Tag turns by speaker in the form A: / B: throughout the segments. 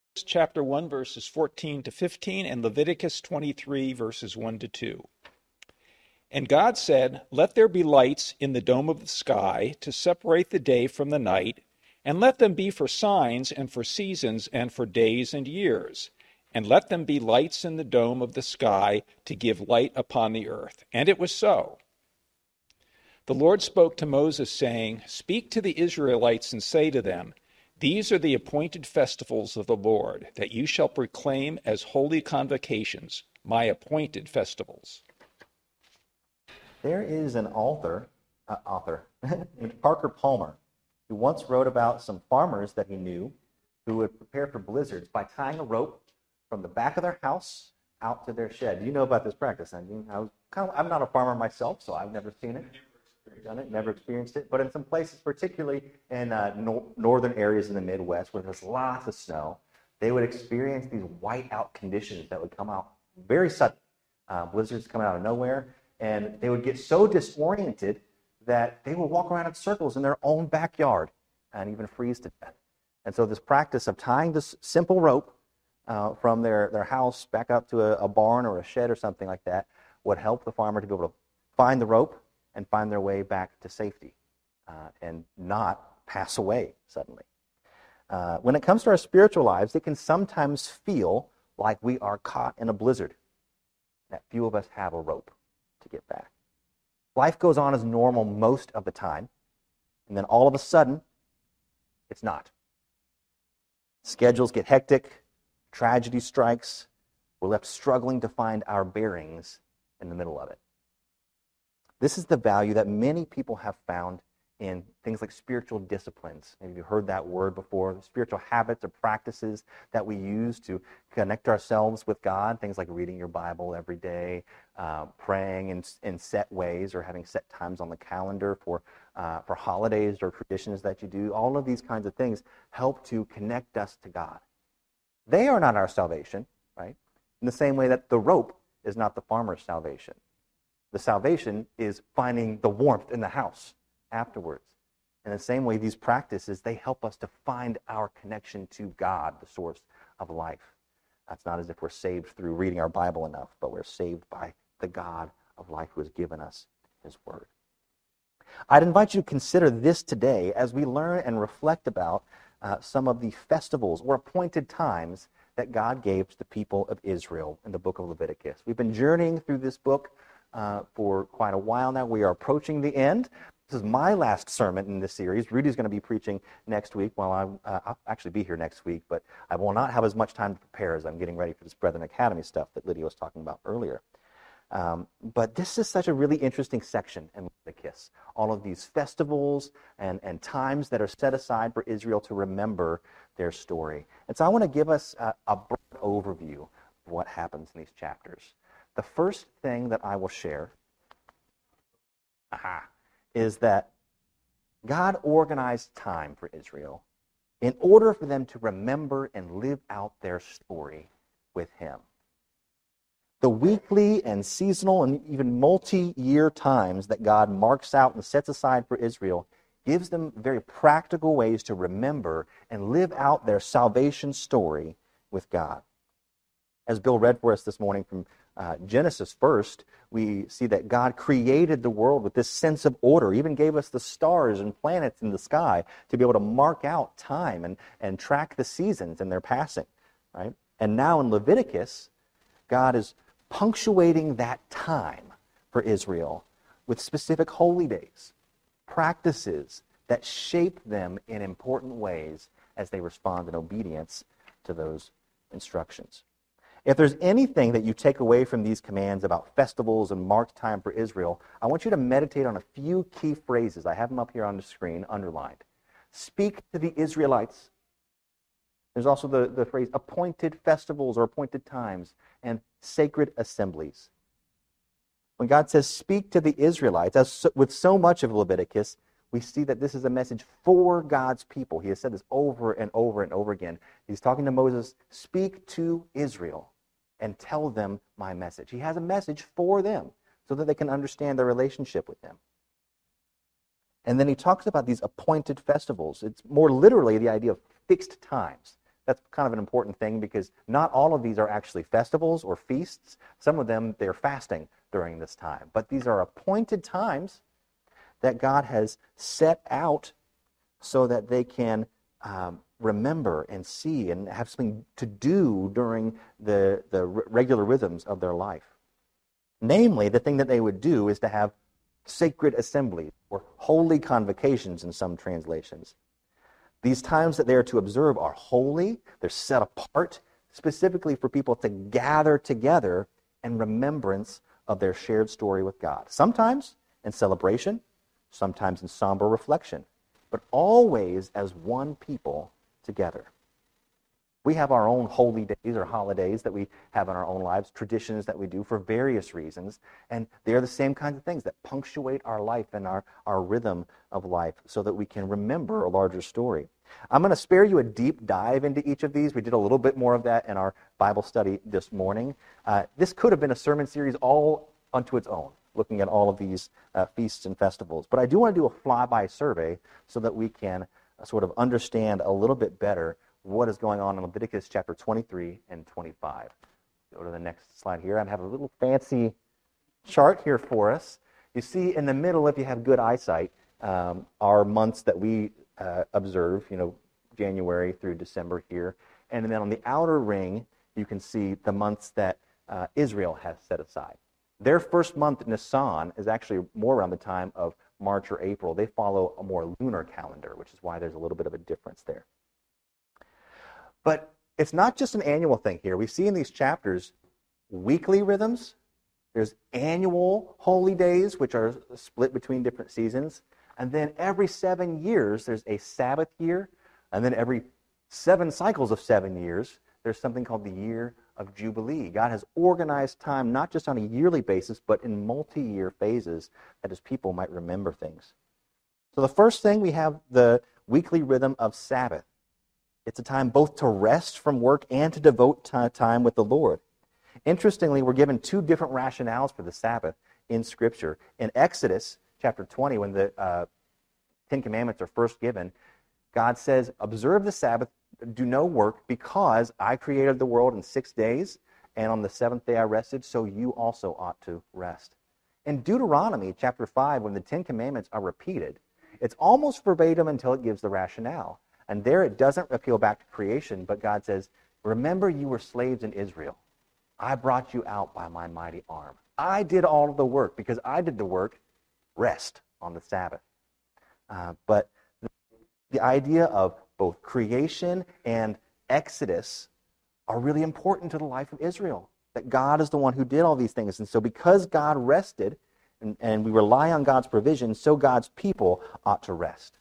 A: chapter 1, verses 14 to 15, and Leviticus 23, verses 1 to 2. And God said, "Let there be lights in the dome of the sky to separate the day from the night, and let them be for signs and for seasons and for days and years. And let them be lights in the dome of the sky to give light upon the earth." And it was so. The Lord spoke to Moses, saying, "Speak to the Israelites and say to them, these are the appointed festivals of the Lord, that you shall proclaim as holy convocations, my appointed festivals."
B: There is an author, Parker Palmer, who once wrote about some farmers that he knew who would prepare for blizzards by tying a rope from the back of their house out to their shed. You know about this practice, I'm not a farmer myself, so I've never seen it. Done it, never experienced it, but in some places, particularly in northern areas in the Midwest where there's lots of snow, they would experience these whiteout conditions that would come out very sudden. Blizzards coming out of nowhere, and they would get so disoriented that they would walk around in circles in their own backyard and even freeze to death. And so this practice of tying this simple rope from their house back up to a barn or a shed or something like that would help the farmer to be able to find the rope and find their way back to safety and not pass away suddenly. When it comes to our spiritual lives, it can sometimes feel like we are caught in a blizzard, that few of us have a rope to get back. Life goes on as normal most of the time, and then all of a sudden, it's not. Schedules get hectic, tragedy strikes, we're left struggling to find our bearings in the middle of it. This is the value that many people have found in things like spiritual disciplines. Maybe you've heard that word before. Spiritual habits or practices that we use to connect ourselves with God. Things like reading your Bible every day, praying in set ways, or having set times on the calendar for holidays or traditions that you do. All of these kinds of things help to connect us to God. They are not our salvation, right? In the same way that the rope is not the farmer's salvation. The salvation is finding the warmth in the house afterwards. In the same way, these practices, they help us to find our connection to God, the source of life. That's not as if we're saved through reading our Bible enough, but we're saved by the God of life who has given us his word. I'd invite you to consider this today as we learn and reflect about some of the festivals or appointed times that God gave to the people of Israel in the book of Leviticus. We've been journeying through this book for quite a while now. We are approaching the end. This is my last sermon in this series. Rudy's going to be preaching next week. Well, I'll actually be here next week, but I will not have as much time to prepare as I'm getting ready for this Brethren Academy stuff that Lydia was talking about earlier. But this is such a really interesting section in Leviticus. All of these festivals and times that are set aside for Israel to remember their story. And so I want to give us a brief overview of what happens in these chapters. The first thing that I will share is that God organized time for Israel in order for them to remember and live out their story with him. The weekly and seasonal and even multi-year times that God marks out and sets aside for Israel gives them very practical ways to remember and live out their salvation story with God. As Bill read for us this morning from Genesis first, we see that God created the world with this sense of order, even gave us the stars and planets in the sky to be able to mark out time and track the seasons and their passing, right? And now in Leviticus, God is punctuating that time for Israel with specific holy days, practices that shape them in important ways as they respond in obedience to those instructions. If there's anything that you take away from these commands about festivals and marked time for Israel, I want you to meditate on a few key phrases. I have them up here on the screen, underlined. Speak to the Israelites. There's also the phrase appointed festivals or appointed times and sacred assemblies. When God says speak to the Israelites, as with so much of Leviticus, we see that this is a message for God's people. He has said this over and over and over again. He's talking to Moses, speak to Israel and tell them my message. He has a message for them so that they can understand their relationship with him. And then he talks about these appointed festivals. It's more literally the idea of fixed times That's kind of an important thing because not all of these are actually festivals or feasts. Some of them, they're fasting during this time. But these are appointed times that God has set out so that they can remember and see and have something to do during the regular rhythms of their life. Namely, the thing that they would do is to have sacred assemblies or holy convocations in some translations. These times that they are to observe are holy, they're set apart specifically for people to gather together in remembrance of their shared story with God. Sometimes in celebration, sometimes in somber reflection, but always as one people together. We have our own holy days or holidays that we have in our own lives, traditions that we do for various reasons, and they're the same kinds of things that punctuate our life and our rhythm of life so that we can remember a larger story. I'm going to spare you a deep dive into each of these. We did a little bit more of that in our Bible study this morning. This could have been a sermon series all unto its own, looking at all of these feasts and festivals. But I do want to do a flyby survey so that we can sort of understand a little bit better what is going on in Leviticus chapter 23 and 25. Go to the next slide here. I have a little fancy chart here for us. You see in the middle, if you have good eyesight, are months that we observe, January through December here. And then on the outer ring, you can see the months that Israel has set aside. Their first month, Nisan, is actually more around the time of March or April. They follow a more lunar calendar, which is why there's a little bit of a difference there. But it's not just an annual thing here. We see in these chapters weekly rhythms. There's annual holy days, which are split between different seasons. And then every 7 years, there's a Sabbath year. And then every 7 cycles of 7 years, there's something called the year of Jubilee. God has organized time not just on a yearly basis, but in multi-year phases that his people might remember things. So the first thing, we have the weekly rhythm of Sabbath. It's a time both to rest from work and to devote time with the Lord. Interestingly, we're given 2 different rationales for the Sabbath in Scripture. In Exodus chapter 20, when the 10 Commandments are first given, God says, observe the Sabbath, do no work, because I created the world in 6 days, and on the 7th day I rested, so you also ought to rest. In Deuteronomy chapter 5, when the 10 Commandments are repeated, it's almost verbatim until it gives the rationale. And there it doesn't appeal back to creation, but God says, remember you were slaves in Israel. I brought you out by my mighty arm. I did all of the work. Because I did the work, rest on the Sabbath. But the idea of both creation and Exodus are really important to the life of Israel. That God is the one who did all these things. And so because God rested, and we rely on God's provision, so God's people ought to rest.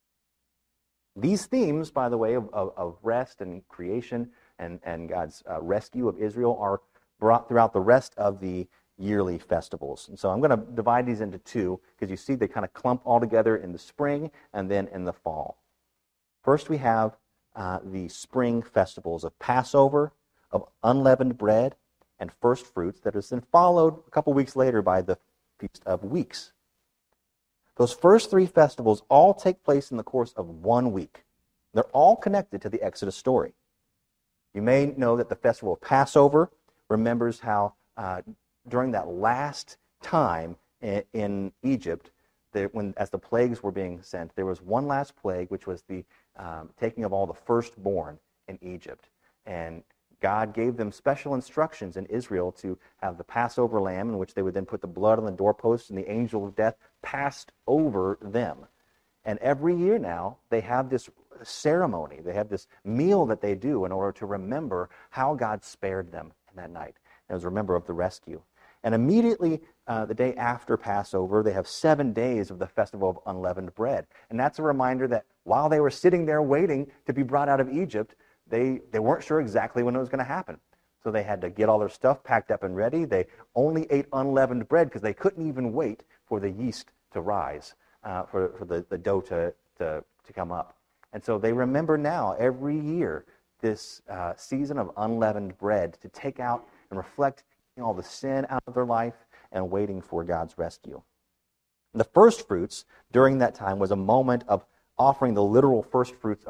B: These themes, by the way, of rest and creation and God's rescue of Israel are brought throughout the rest of the yearly festivals. And so I'm going to divide these into 2 because you see they kind of clump all together in the spring and then in the fall. First, we have the spring festivals of Passover, of unleavened bread, and first fruits that is then followed a couple weeks later by the Feast of Weeks. Those first 3 festivals all take place in the course of 1 week. They're all connected to the Exodus story. You may know that the festival of Passover remembers how during that last time in Egypt, as the plagues were being sent, there was one last plague, which was the taking of all the firstborn in Egypt. And God gave them special instructions in Israel to have the Passover lamb, in which they would then put the blood on the doorposts, and the angel of death passed over them. And every year now, they have this ceremony. They have this meal that they do in order to remember how God spared them in that night. And it was a remember of the rescue. And immediately the day after Passover, they have 7 days of the festival of unleavened bread. And that's a reminder that while they were sitting there waiting to be brought out of Egypt, they weren't sure exactly when it was going to happen. So they had to get all their stuff packed up and ready. They only ate unleavened bread because they couldn't even wait for the yeast to rise, for the dough to come up. And so they remember now every year this season of unleavened bread to take out and reflect all the sin out of their life and waiting for God's rescue. The first fruits during that time was a moment of offering the literal first fruits of the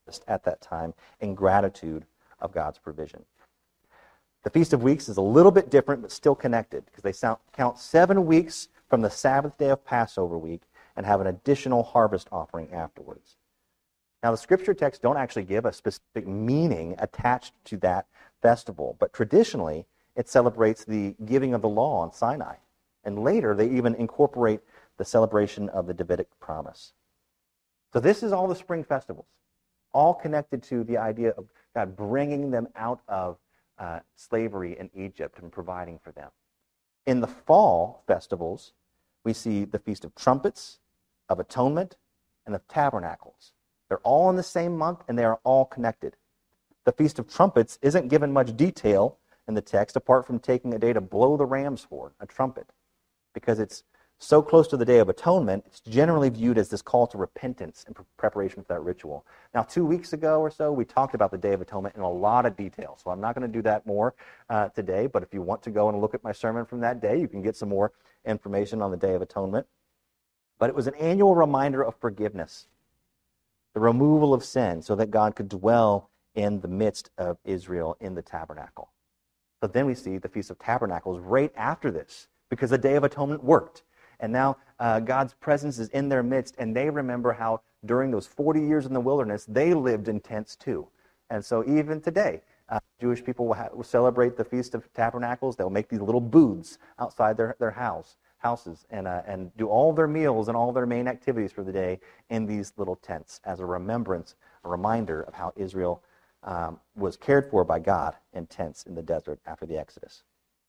B: at that time in gratitude of God's provision. The Feast of Weeks is a little bit different, but still connected, because they count 7 weeks from the Sabbath day of Passover week and have an additional harvest offering afterwards. Now, the scripture texts don't actually give a specific meaning attached to that festival, but traditionally it celebrates the giving of the law on Sinai. And later they even incorporate the celebration of the Davidic promise. So this is all the spring festivals, all connected to the idea of God bringing them out of slavery in Egypt and providing for them. In the fall festivals, we see the Feast of Trumpets, of Atonement, and of Tabernacles. They're all in the same month, and they are all connected. The Feast of Trumpets isn't given much detail in the text, apart from taking a day to blow the ram's horn, a trumpet. Because it's so close to the Day of Atonement, it's generally viewed as this call to repentance and preparation for that ritual. Now, 2 weeks ago or so, we talked about the Day of Atonement in a lot of detail, so I'm not going to do that more today, but if you want to go and look at my sermon from that day, you can get some more information on the Day of Atonement. But it was an annual reminder of forgiveness, the removal of sin, so that God could dwell in the midst of Israel in the tabernacle. But then we see the Feast of Tabernacles right after this, because the Day of Atonement worked. And now God's presence is in their midst, and they remember how during those 40 years in the wilderness, they lived in tents too. And so even today, Jewish people will celebrate the Feast of Tabernacles. They'll make these little booths outside their houses and do all their meals and all their main activities for the day in these little tents as a remembrance, a reminder of how Israel was cared for by God in tents in the desert after the Exodus.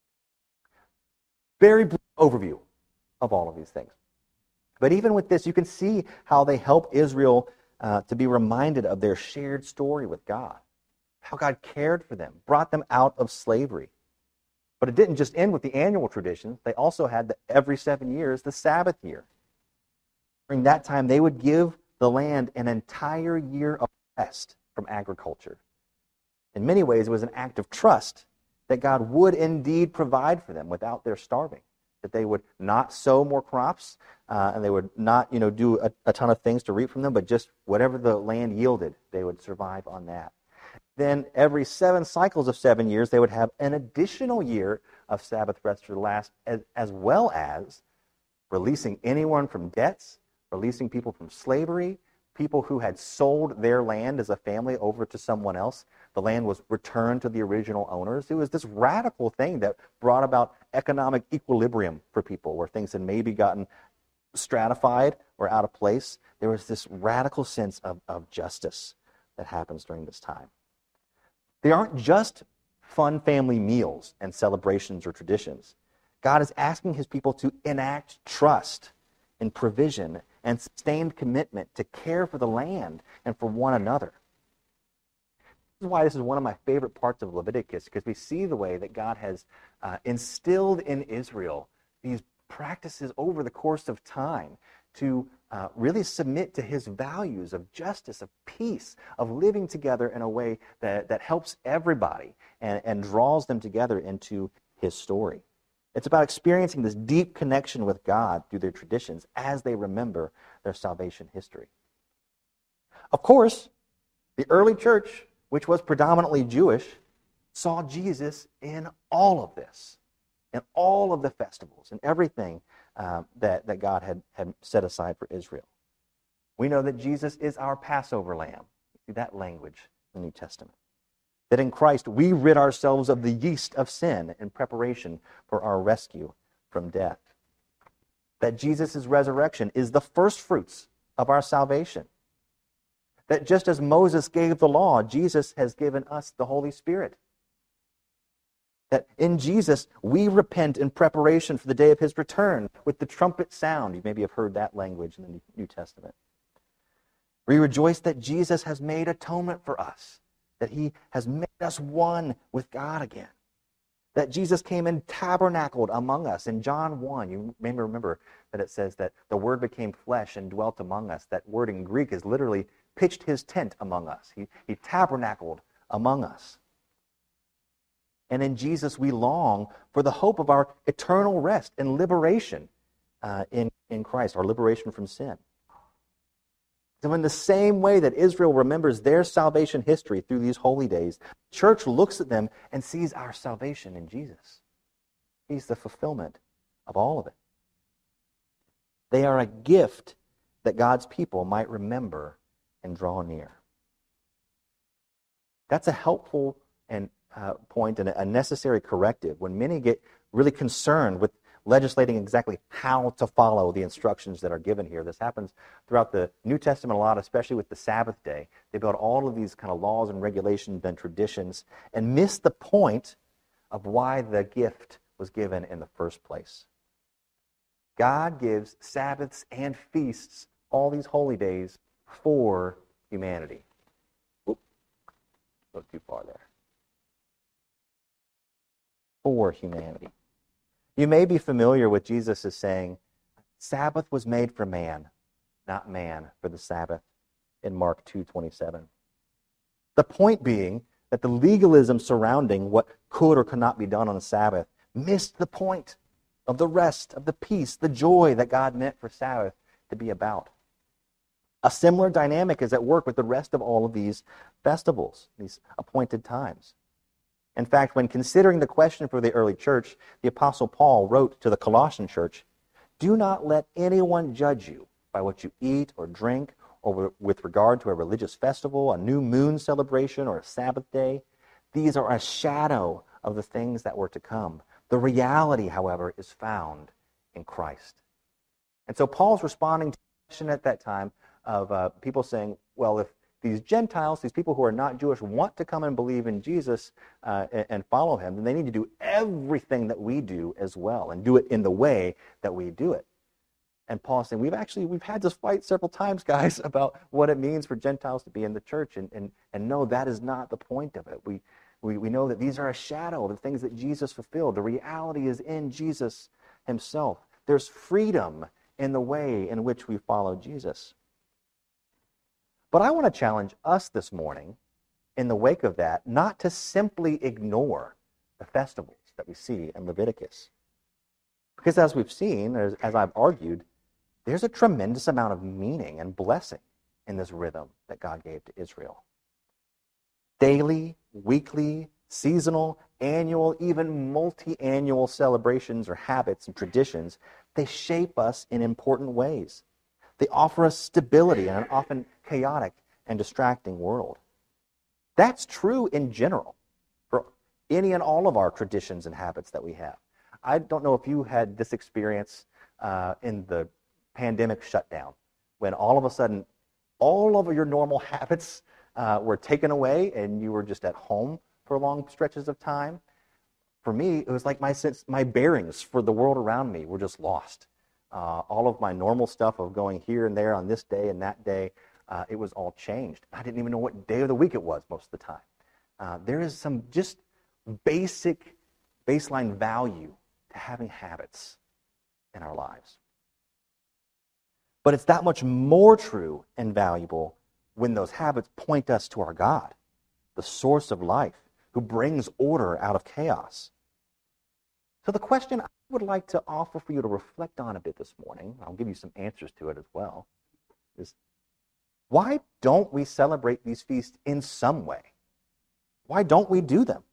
B: Very brief overview of all of these things. But even with this, you can see how they help Israel to be reminded of their shared story with God, how God cared for them, brought them out of slavery. But it didn't just end with the annual traditions. They also had every 7 years, the Sabbath year. During that time, they would give the land an entire year of rest from agriculture. In many ways, it was an act of trust that God would indeed provide for them without their starving, that they would not sow more crops, and they would not do a ton of things to reap from them, but just whatever the land yielded, they would survive on that. Then every 7 cycles of 7 years, they would have an additional year of Sabbath rest for the last, as well as releasing anyone from debts, releasing people from slavery, people who had sold their land as a family over to someone else. The land was returned to the original owners. It was this radical thing that brought about economic equilibrium for people, where things had maybe gotten stratified or out of place. There was this radical sense of justice that happens during this time. They aren't just fun family meals and celebrations or traditions. God is asking his people to enact trust in provision and sustained commitment to care for the land and for one another. This is why this is one of my favorite parts of Leviticus, because we see the way that God has instilled in Israel these practices over the course of time to really submit to his values of justice, of peace, of living together in a way that helps everybody and draws them together into his story. It's about experiencing this deep connection with God through their traditions as they remember their salvation history. Of course, the early church, which was predominantly Jewish, saw Jesus in all of this, in all of the festivals, and everything that God had set aside for Israel. We know that Jesus is our Passover lamb. You see that language in the New Testament. That in Christ we rid ourselves of the yeast of sin in preparation for our rescue from death. That Jesus' resurrection is the first fruits of our salvation. That just as Moses gave the law, Jesus has given us the Holy Spirit. That in Jesus we repent in preparation for the day of his return with the trumpet sound. You maybe have heard that language in the New Testament. We rejoice that Jesus has made atonement for us, that he has made us one with God again. That Jesus came and tabernacled among us. In John 1, you may remember that it says that the Word became flesh and dwelt among us. That word in Greek is literally pitched his tent among us. He tabernacled among us. And in Jesus we long for the hope of our eternal rest and liberation in Christ, our liberation from sin. So in the same way that Israel remembers their salvation history through these holy days, the church looks at them and sees our salvation in Jesus. He's the fulfillment of all of it. They are a gift that God's people might remember and draw near. That's a helpful point and a necessary corrective when many get really concerned with legislating exactly how to follow the instructions that are given here. This happens throughout the New Testament a lot, especially with the Sabbath day. They build all of these kind of laws and regulations and traditions and miss the point of why the gift was given in the first place. God gives Sabbaths and feasts, all these holy days, for humanity. Whoop, go too far there. For humanity. You may be familiar with Jesus as saying, Sabbath was made for man, not man for the Sabbath, in Mark 2:27. The point being that the legalism surrounding what could or could not be done on the Sabbath missed the point of the rest, of the peace, the joy that God meant for Sabbath to be about. A similar dynamic is at work with the rest of all of these festivals, these appointed times. In fact, when considering the question for the early church, the Apostle Paul wrote to the Colossian church, "Do not let anyone judge you by what you eat or drink, or with regard to a religious festival, a new moon celebration, or a Sabbath day. These are a shadow of the things that were to come. The reality, however, is found in Christ." And so Paul's responding to the question at that time of people saying, well, if these Gentiles, these people who are not Jewish, want to come and believe in Jesus and follow him, then they need to do everything that we do as well and do it in the way that we do it. And Paul's saying, we've had this fight several times, guys, about what it means for Gentiles to be in the church. And no, that is not the point of it. We know that these are a shadow of the things that Jesus fulfilled. The reality is in Jesus himself. There's freedom in the way in which we follow Jesus. But I want to challenge us this morning, in the wake of that, not to simply ignore the festivals that we see in Leviticus. Because as we've seen, as I've argued, there's a tremendous amount of meaning and blessing in this rhythm that God gave to Israel. Daily, weekly, seasonal, annual, even multi-annual celebrations or habits and traditions, they shape us in important ways. They offer us stability in an often chaotic and distracting world. That's true in general for any and all of our traditions and habits that we have. I don't know if you had this experience in the pandemic shutdown, when all of a sudden all of your normal habits were taken away and you were just at home for long stretches of time. For me, it was like my bearings for the world around me were just lost. All of my normal stuff of going here and there on this day and that day, it was all changed. I didn't even know what day of the week it was most of the time. There is some just baseline value to having habits in our lives. But it's that much more true and valuable when those habits point us to our God, the source of life, who brings order out of chaos. So the question I would like to offer for you to reflect on a bit this morning, I'll give you some answers to it as well, is why don't we celebrate these feasts in some way? Why don't we do them?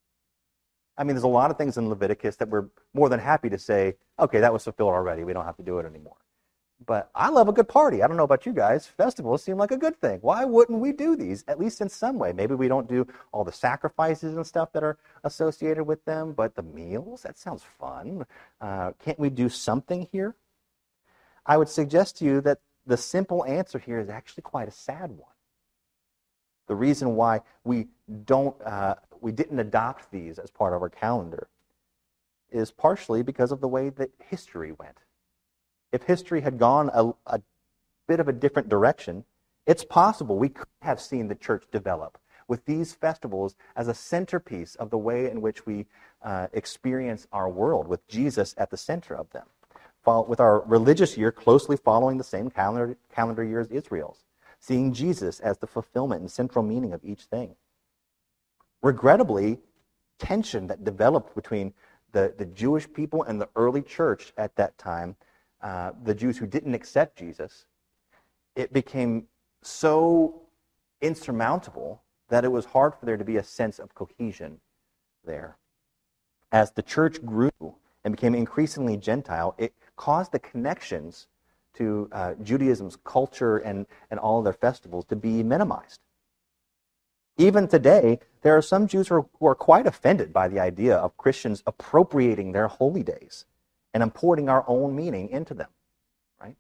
B: I mean, there's a lot of things in Leviticus that we're more than happy to say, okay, that was fulfilled already. We don't have to do it anymore. But I love a good party. I don't know about you guys. Festivals seem like a good thing. Why wouldn't we do these, at least in some way? Maybe we don't do all the sacrifices and stuff that are associated with them, but the meals, that sounds fun. Can't we do something here? I would suggest to you that the simple answer here is actually quite a sad one. The reason why we didn't adopt these as part of our calendar is partially because of the way that history went. If history had gone a bit of a different direction, it's possible we could have seen the church develop with these festivals as a centerpiece of the way in which we experience our world, with Jesus at the center of them, with our religious year closely following the same calendar year as Israel's, seeing Jesus as the fulfillment and central meaning of each thing. Regrettably, tension that developed between the Jewish people and the early church at that time, the Jews who didn't accept Jesus, it became so insurmountable that it was hard for there to be a sense of cohesion there. As the church grew and became increasingly Gentile, it caused the connections to Judaism's culture and all of their festivals to be minimized. Even today, there are some Jews who are quite offended by the idea of Christians appropriating their holy days and importing our own meaning into them. Right?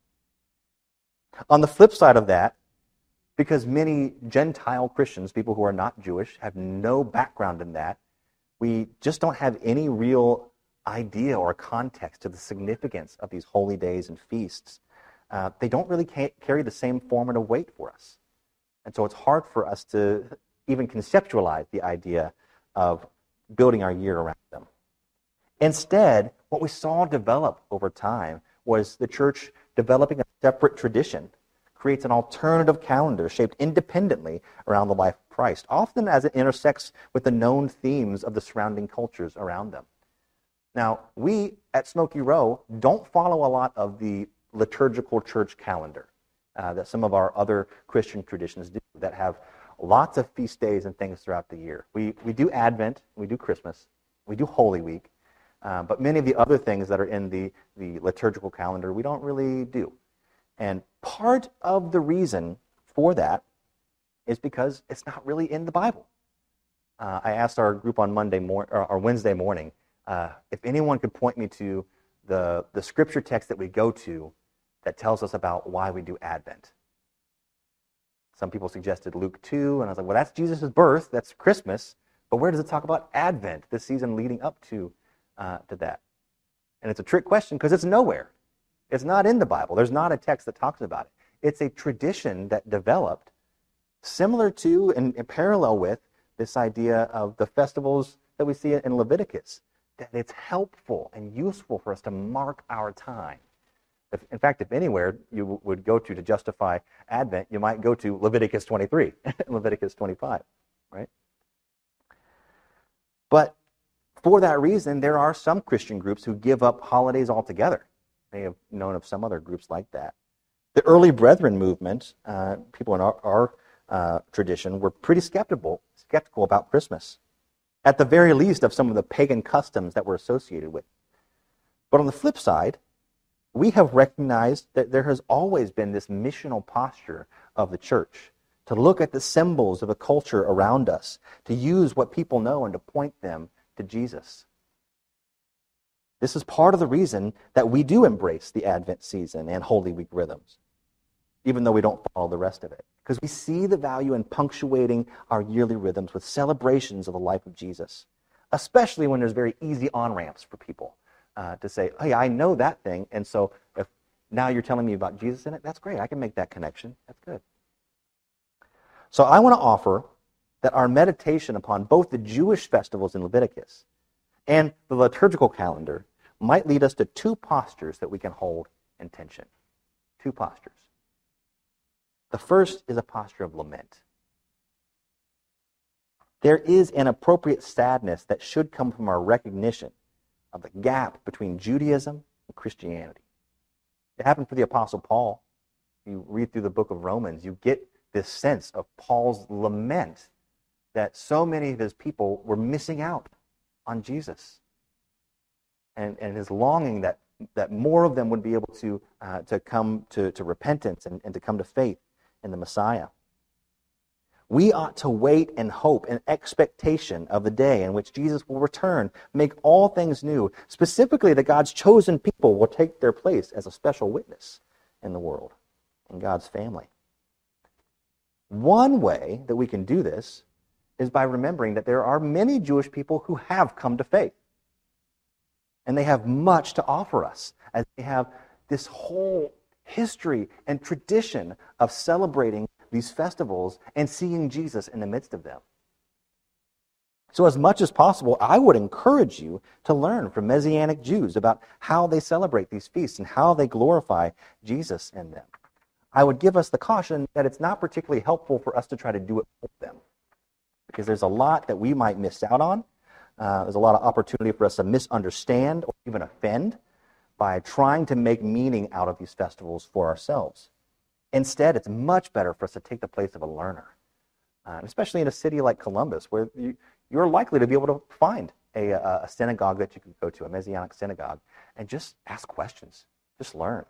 B: On the flip side of that, because many Gentile Christians, people who are not Jewish, have no background in that, we just don't have any real idea or context to the significance of these holy days and feasts. They don't really carry the same formative weight for us. And so it's hard for us to even conceptualize the idea of building our year around them. Instead, what we saw develop over time was the church developing a separate tradition, creates an alternative calendar shaped independently around the life of Christ, often as it intersects with the known themes of the surrounding cultures around them. Now, we at Smoky Row don't follow a lot of the liturgical church calendar that some of our other Christian traditions do that have lots of feast days and things throughout the year. We do Advent, we do Christmas, we do Holy Week, but many of the other things that are in the liturgical calendar we don't really do. And part of the reason for that is because it's not really in the Bible. I asked our group on Wednesday morning if anyone could point me to the scripture text that we go to that tells us about why we do Advent. Some people suggested Luke 2, and I was like, well, that's Jesus' birth, that's Christmas, but where does it talk about Advent, this season leading up to that? And it's a trick question because it's nowhere. It's not in the Bible. There's not a text that talks about it. It's a tradition that developed similar to and in parallel with this idea of the festivals that we see in Leviticus, that it's helpful and useful for us to mark our time. In fact, if anywhere you would go to justify Advent, you might go to Leviticus 23, Leviticus 25, right? But for that reason, there are some Christian groups who give up holidays altogether. They have known of some other groups like that. The early Brethren movement, people in our tradition, were pretty skeptical about Christmas, at the very least of some of the pagan customs that were associated with it. But on the flip side, we have recognized that there has always been this missional posture of the church to look at the symbols of a culture around us, to use what people know and to point them to Jesus. This is part of the reason that we do embrace the Advent season and Holy Week rhythms, even though we don't follow the rest of it, because we see the value in punctuating our yearly rhythms with celebrations of the life of Jesus, especially when there's very easy on-ramps for people. To say, hey, I know that thing, and so if now you're telling me about Jesus in it, that's great. I can make that connection. That's good. So I want to offer that our meditation upon both the Jewish festivals in Leviticus and the liturgical calendar might lead us to two postures that we can hold in tension. Two postures. The first is a posture of lament. There is an appropriate sadness that should come from our recognition of the gap between Judaism and Christianity. It happened for the Apostle Paul. You read through the book of Romans, you get this sense of Paul's lament that so many of his people were missing out on Jesus, and his longing that more of them would be able to come to repentance and to come to faith in the Messiah. We ought to wait and hope and expectation of the day in which Jesus will return, make all things new, specifically that God's chosen people will take their place as a special witness in the world, in God's family. One way that we can do this is by remembering that there are many Jewish people who have come to faith. And they have much to offer us, as they have this whole history and tradition of celebrating these festivals and seeing Jesus in the midst of them. So as much as possible, I would encourage you to learn from Messianic Jews about how they celebrate these feasts and how they glorify Jesus in them. I would give us the caution that it's not particularly helpful for us to try to do it for them, because there's a lot that we might miss out on. There's a lot of opportunity for us to misunderstand or even offend by trying to make meaning out of these festivals for ourselves. Instead, it's much better for us to take the place of a learner, especially in a city like Columbus, where you're likely to be able to find a synagogue that you can go to, a Messianic synagogue, and just ask questions, just learn.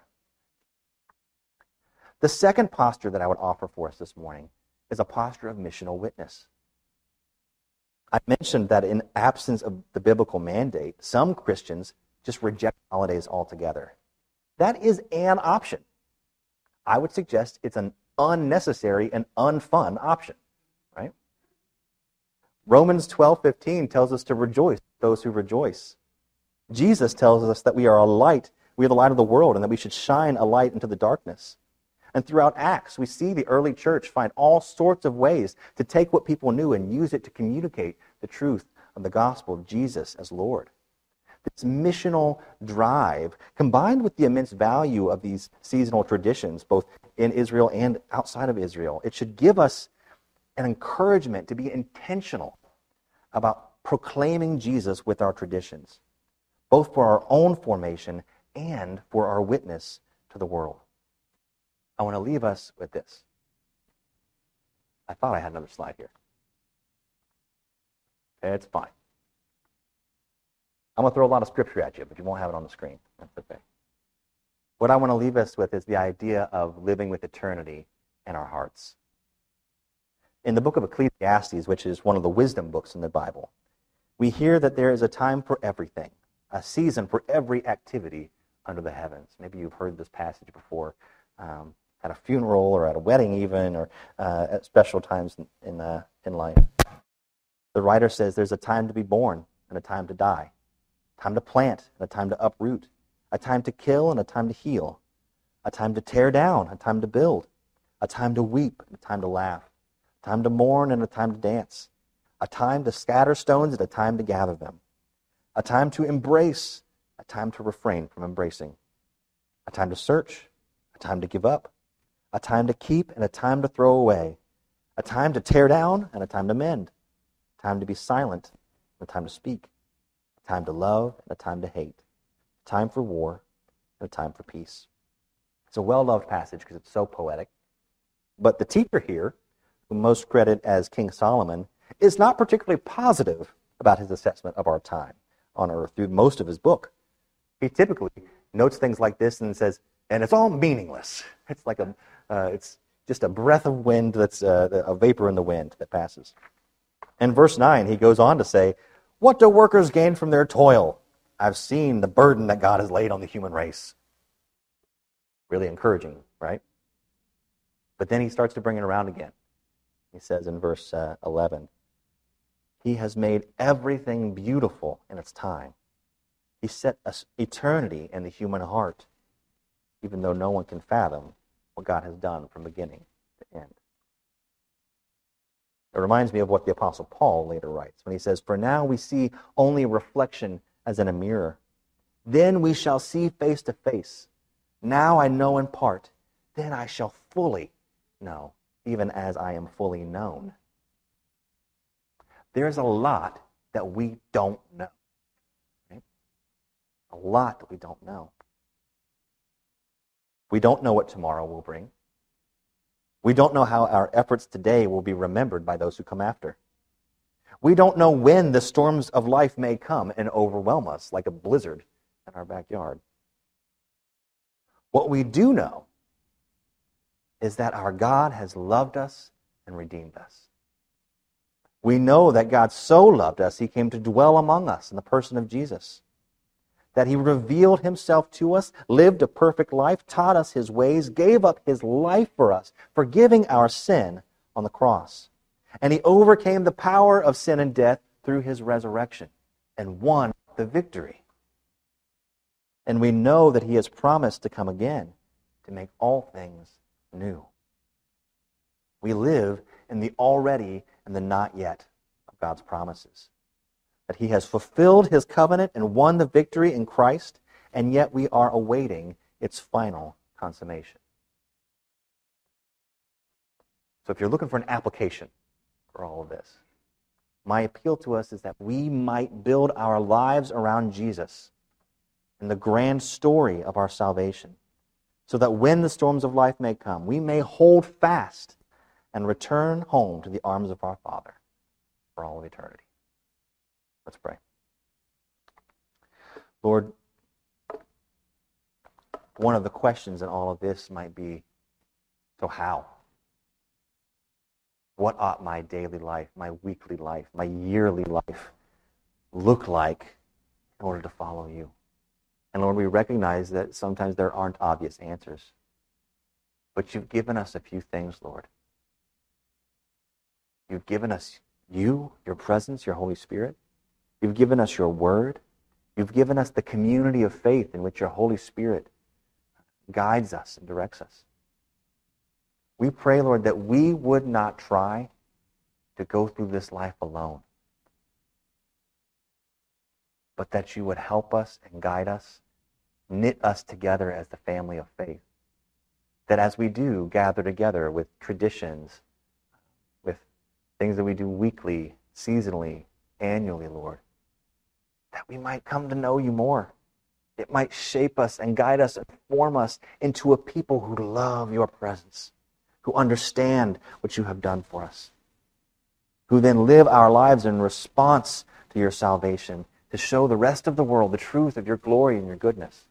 B: The second posture that I would offer for us this morning is a posture of missional witness. I mentioned that in absence of the biblical mandate, some Christians just reject holidays altogether. That is an option. I would suggest it's an unnecessary and unfun option, right? Romans 12:15 tells us to rejoice, those who rejoice. Jesus tells us that we are a light, we are the light of the world, and that we should shine a light into the darkness. And throughout Acts, we see the early church find all sorts of ways to take what people knew and use it to communicate the truth of the gospel of Jesus as Lord. This missional drive, combined with the immense value of these seasonal traditions, both in Israel and outside of Israel, it should give us an encouragement to be intentional about proclaiming Jesus with our traditions, both for our own formation and for our witness to the world. I want to leave us with this. I thought I had another slide here. It's fine. I'm going to throw a lot of scripture at you, but you won't have it on the screen. That's okay. What I want to leave us with is the idea of living with eternity in our hearts. In the book of Ecclesiastes, which is one of the wisdom books in the Bible, we hear that there is a time for everything, a season for every activity under the heavens. Maybe you've heard this passage before at a funeral or at a wedding even, or at special times in life. The writer says there's a time to be born and a time to die, a time to plant and a time to uproot, a time to kill and a time to heal, a time to tear down, a time to build, a time to weep and a time to laugh, a time to mourn and a time to dance, a time to scatter stones and a time to gather them, a time to embrace, a time to refrain from embracing, a time to search, a time to give up, a time to keep and a time to throw away, a time to tear down and a time to mend, a time to be silent and a time to speak, a time to love and a time to hate, a time for war and a time for peace. It's a well-loved passage because it's so poetic. But the teacher here, who most credit as King Solomon, is not particularly positive about his assessment of our time on earth through most of his book. He typically notes things like this and says, and it's all meaningless. It's like it's just a breath of wind that's a vapor in the wind that passes. In verse 9, he goes on to say, what do workers gain from their toil? I've seen the burden that God has laid on the human race. Really encouraging, right? But then he starts to bring it around again. He says in verse 11, he has made everything beautiful in its time. He set eternity in the human heart, even though no one can fathom what God has done from beginning to end. It reminds me of what the Apostle Paul later writes when he says, for now we see only a reflection as in a mirror. Then we shall see face to face. Now I know in part. Then I shall fully know, even as I am fully known. There's a lot that we don't know. Right? A lot that we don't know. We don't know what tomorrow will bring. We don't know how our efforts today will be remembered by those who come after. We don't know when the storms of life may come and overwhelm us like a blizzard in our backyard. What we do know is that our God has loved us and redeemed us. We know that God so loved us, he came to dwell among us in the person of Jesus. That he revealed himself to us, lived a perfect life, taught us his ways, gave up his life for us, forgiving our sin on the cross. And he overcame the power of sin and death through his resurrection and won the victory. And we know that he has promised to come again to make all things new. We live in the already and the not yet of God's promises. That he has fulfilled his covenant and won the victory in Christ, and yet we are awaiting its final consummation. So if you're looking for an application for all of this, my appeal to us is that we might build our lives around Jesus and the grand story of our salvation, so that when the storms of life may come, we may hold fast and return home to the arms of our Father for all of eternity. Let's pray. Lord, one of the questions in all of this might be, so how? What ought my daily life, my weekly life, my yearly life look like in order to follow you? And Lord, we recognize that sometimes there aren't obvious answers. But you've given us a few things, Lord. You've given us you, your presence, your Holy Spirit. You've given us your word. You've given us the community of faith in which your Holy Spirit guides us and directs us. We pray, Lord, that we would not try to go through this life alone, but that you would help us and guide us, knit us together as the family of faith. That as we do gather together with traditions, with things that we do weekly, seasonally, annually, Lord, that we might come to know you more. It might shape us and guide us and form us into a people who love your presence, who understand what you have done for us, who then live our lives in response to your salvation, to show the rest of the world the truth of your glory and your goodness.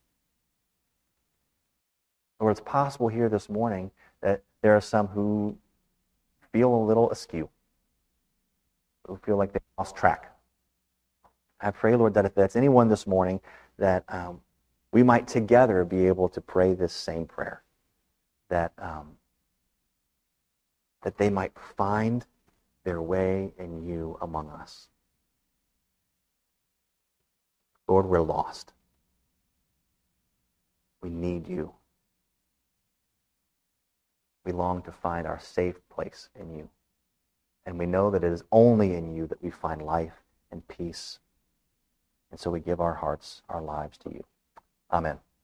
B: Lord, it's possible here this morning that there are some who feel a little askew, who feel like they lost track. I pray, Lord, that if that's anyone this morning, that we might together be able to pray this same prayer, that they might find their way in you among us. Lord, we're lost. We need you. We long to find our safe place in you. And we know that it is only in you that we find life and peace. And so we give our hearts, our lives to you. Amen.